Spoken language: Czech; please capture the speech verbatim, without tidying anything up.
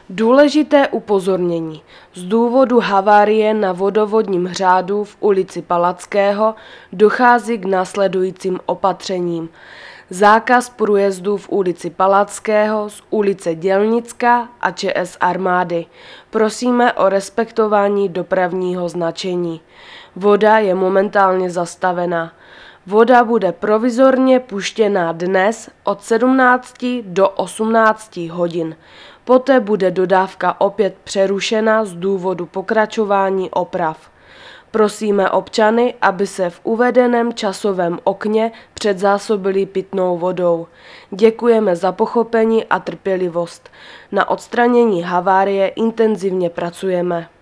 Důležité upozornění. Z důvodu havárie na vodovodním řádu v ulici Palackého dochází k následujícím opatřením. Zákaz průjezdu v ulici Palackého z ulice Dělnická a ČS Armády. Prosíme o respektování dopravního značení. Voda je momentálně zastavená. Voda bude provizorně puštěná dnes od sedmnácti do osmnácti hodin. Poté bude dodávka opět přerušena z důvodu pokračování oprav. Prosíme občany, aby se v uvedeném časovém okně předzásobili pitnou vodou. Děkujeme za pochopení a trpělivost. Na odstranění havárie intenzivně pracujeme.